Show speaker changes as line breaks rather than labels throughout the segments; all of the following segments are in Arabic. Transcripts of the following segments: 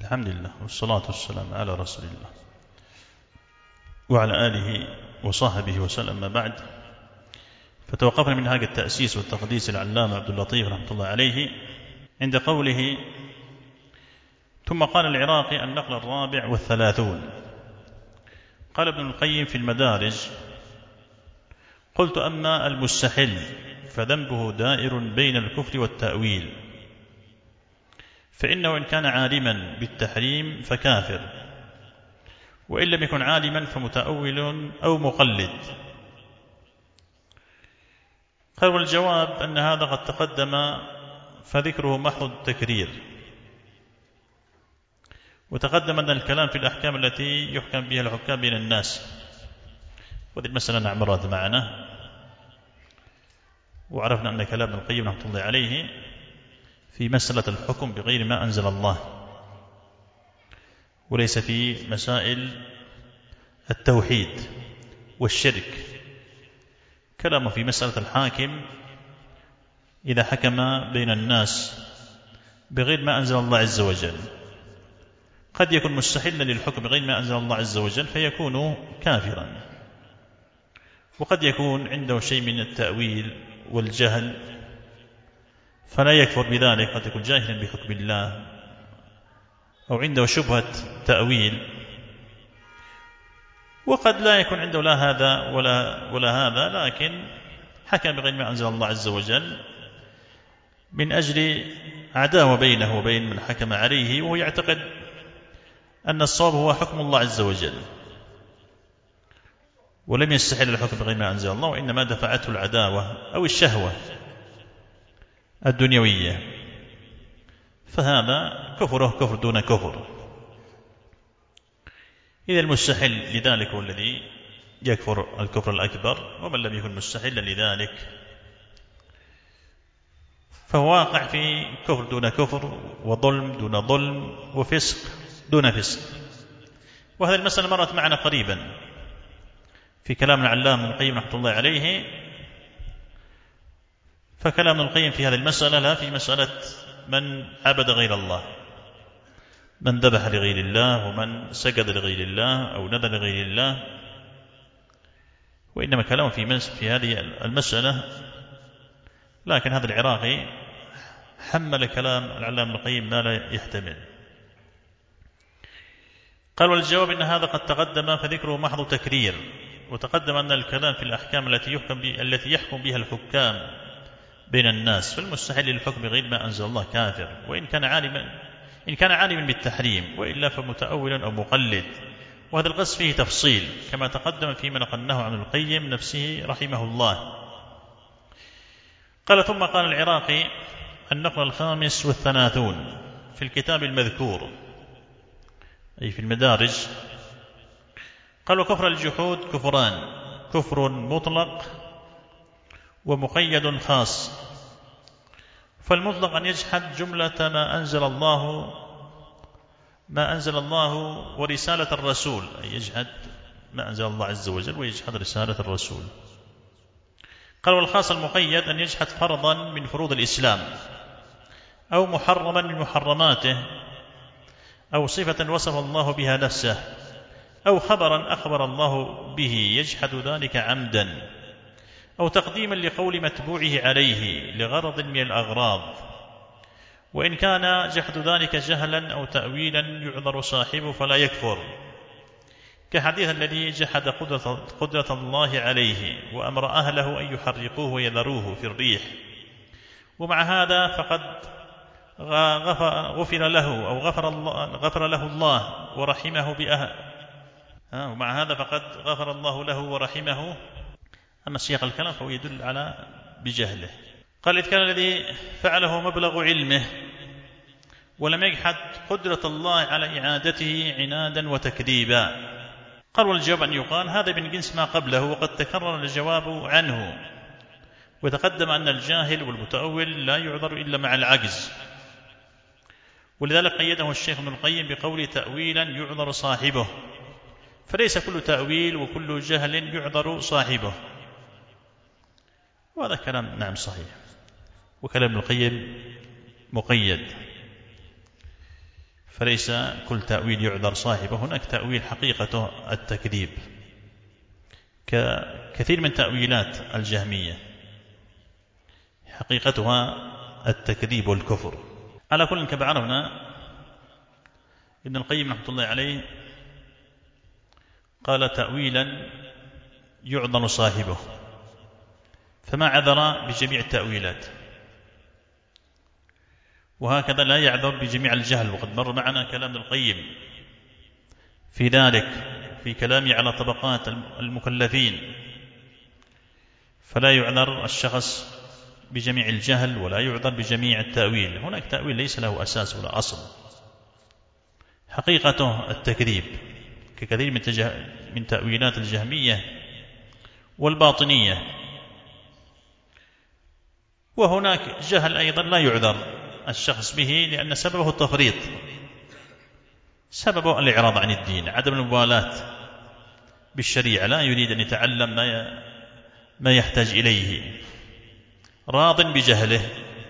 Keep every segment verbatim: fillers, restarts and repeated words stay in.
الحمد لله والصلاة والسلام على رسول الله وعلى آله وصحبه وسلم. ما بعد، فتوقفنا من هذا التأسيس والتقديس العلامة عبد اللطيف رحمة الله عليه عند قوله: ثم قال العراقي النقل الرابع والثلاثون. قال ابن القيم في المدارج: قلت: أما المستحل فذنبه دائر بين الكفر والتأويل، فإنه إن كان عالما بالتحريم فكافر، وإن لم يكن عالما فمتأول أو مقلد. قال: والجواب أن هذا قد تقدم فذكره محض التكرير، وتقدم أن الكلام في الأحكام التي يحكم بها الحكام بين الناس، وهذه المسألة نعم مرت معنا، وعرفنا أن كلام ابن القيم رحمة الله عليه في مسألة الحكم بغير ما أنزل الله، وليس في مسائل التوحيد والشرك. كلامه في مسألة الحاكم إذا حكم بين الناس بغير ما أنزل الله عز وجل، قد يكون مستحلا للحكم بغير ما أنزل الله عز وجل فيكون كافرا، وقد يكون عنده شيء من التأويل والجهل فلا يكفر بذلك، قد يكون جاهلا بحكم الله أو عنده شبهة تأويل، وقد لا يكون عنده لا هذا ولا, ولا هذا، لكن حكم بغير ما أنزل الله عز وجل من أجل عداوة بينه وبين من حكم عليه، وهو يعتقد أن الصواب هو حكم الله عز وجل، ولم يستحل الحكم بغير ما أنزل الله، وإنما دفعته العداوة أو الشهوة الدنيوية، فهذا كفره كفر دون كفر. إذا المستحل لذلك هو الذي يكفر الكفر الأكبر، ومن لم يكن مستحلا لذلك فهو واقع في كفر دون كفر، وظلم دون ظلم، وفسق دون فسق. وهذه المسألة مرت معنا قريبا في كلام العلامة ابن القيم رحمة الله عليه. فكلام ابن القيم في هذه المسألة لا في مسألة من عبد غير الله، من ذبح لغير الله ومن سجد لغير الله أو نذر لغير الله، وإنما كلامه في في هذه المسألة. لكن هذا العراقي حمل كلام العلامة ابن القيم ما لا يحتمل. قال: والجواب إن هذا قد تقدم فذكره محض تكرير، وتقدم أن الكلام في الأحكام التي يحكم التي يحكم بها الحكام بين الناس، فالمستحيل للحكم بغير ما أنزل الله كافر، وإن كان عالما إن كان عالما بالتحريم، وإلا فمتأول أو مقلد. وهذا القصد فيه تفصيل كما تقدم فيما نقلناه عن القيم نفسه رحمه الله. قال: ثم قال العراقي النقل الخامس والثلاثون في الكتاب المذكور أي في المدارج. قال: وكفر الجحود كفران: كفر مطلق ومقيد خاص. فالمطلق أن يجحد جملة ما أنزل الله ما أنزل الله ورسالة الرسول، أي يجحد ما أنزل الله عز وجل ويجحد رسالة الرسول. قال: والخاص المقيد أن يجحد فرضا من فروض الإسلام، أو محرما من محرماته، أو صفة وصف الله بها نفسه، أو خبرا أخبر الله به يجحد ذلك عمدا، أو تقديما لقول متبوعه عليه لغرض من الأغراض. وإن كان جحد ذلك جهلا أو تأويلا يعذر صاحبه فلا يكفر، كحديث الذي جحد قدرة, قدرة الله عليه وأمر أهله أن يحرقوه ويذروه في الريح، ومع هذا فقد غفر له أو غفر, الله غفر له الله ورحمه بأهل ومع هذا فقد غفر الله له ورحمه. أما سياق الكلام فهو يدل على بجهله. قال: إذ كان الذي فعله مبلغ علمه ولم يجحد قدرة الله على إعادته عنادا وتكذيبا. قال: والجواب أن يقال هذا من جنس ما قبله، وقد تكرر الجواب عنه، وتقدم أن الجاهل والمتأول لا يعذر إلا مع العجز، ولذلك قيده الشيخ ابن القيم بقول تأويلا يعذر صاحبه، فليس كل تأويل وكل جهل يعذر صاحبه. وهذا كلام نعم صحيح، وكلام ابن القيم مقيد. فليس كل تأويل يعذر صاحبه، هناك تأويل حقيقته التكذيب، ككثير من تأويلات الجهمية حقيقتها التكذيب والكفر. على كل كما عرفنا ابن القيم رحمة الله عليه قال تأويلا يعذر صاحبه، فما عذر بجميع التأويلات، وهكذا لا يعذر بجميع الجهل، وقد مر معنا كلام ابن القيم في ذلك في كلامه على طبقات المكلفين، فلا يعذر الشخص بجميع الجهل ولا يعذر بجميع التأويل. هناك تأويل ليس له أساس ولا أصل، حقيقته التكذيب، ككثير من, تجه... من تأويلات الجهمية والباطنية. وهناك جهل أيضا لا يعذر الشخص به، لأن سببه التفريط، سببه الإعراض عن الدين، عدم المبالاة بالشريعة، لا يريد أن يتعلم ما, ي... ما يحتاج إليه، راض بجهله،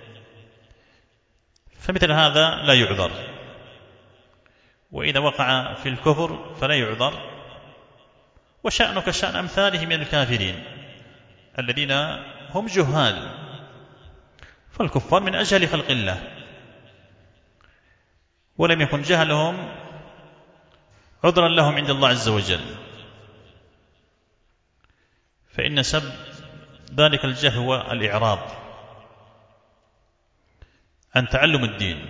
فمثل هذا لا يعذر. وإذا وقع في الكفر فلا يعذر، وشأنه كشأن أمثاله من الكافرين الذين هم جهال، فالكفار من أجهل خلق الله، ولم يكن جهلهم عذرا لهم عند الله عز وجل، فإن سبب ذلك الجهل هو الإعراض عن تعلم الدين.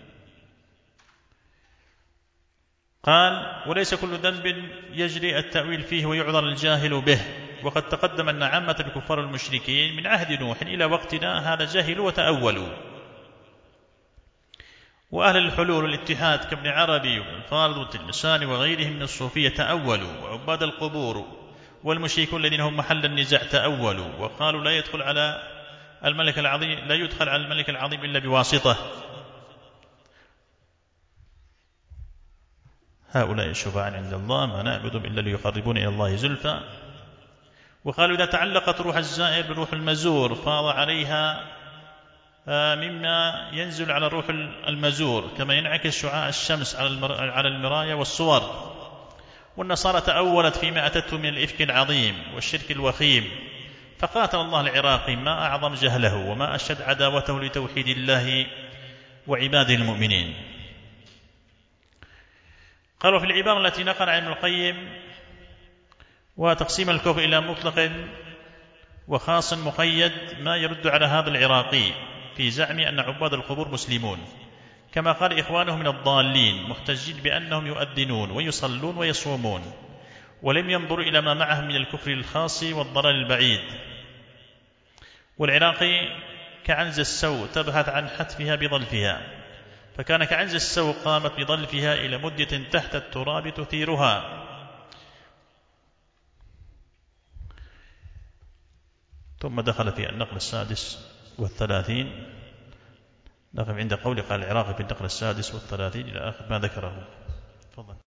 قال وليس كل ذنب يجري التأويل فيه ويعذر الجاهل به، وقد تقدم أن عامة الكفار المشركين من عهد نوح إلى وقتنا هذا جهلوا وتأولوا، وأهل الحلول والاتحاد كابن عربي وابن فارض والتلمساني وغيرهم من الصوفية تأولوا، وعباد القبور والمشركون الذين هم محل النزاع تأولوا، وقالوا لا يدخل على الملك العظيم لا يدخل على الملك العظيم إلا بواسطة. هؤلاء الشفعاء عند الله ما نعبدهم إلا ليقربون إلى الله زلفى. وقالوا إذا تعلقت روح الزائر بروح المزور فاض عليها مما ينزل على روح المزور، كما ينعكس شعاع الشمس على المرايا والصور. والنصارى تأولت فيما أتته من الإفك العظيم والشرك الوخيم، فقاتل الله العراقي ما أعظم جهله وما أشد عداوته لتوحيد الله وعباده المؤمنين. قالوا في العبارة التي نقل عن ابن القيم وتقسيم الكفر إلى مطلق وخاص مقيد ما يرد على هذا العراقي في زعم أن عباد القبور مسلمون، كما قال إخوانه من الضالين محتجين بأنهم يؤذنون ويصلون ويصومون، ولم ينظروا إلى ما معهم من الكفر الخاص والضلال البعيد. والعراقي كعنز السوء تبحث عن حتفها بظلفها، فكان كعنز السوء قامت بظلفها إلى مدة تحت التراب تثيرها. ثم دخل في النقل السادس والثلاثين، نقف عند قول قال العراقي في النقل السادس والثلاثين إلى آخر ما ذكره. تفضل.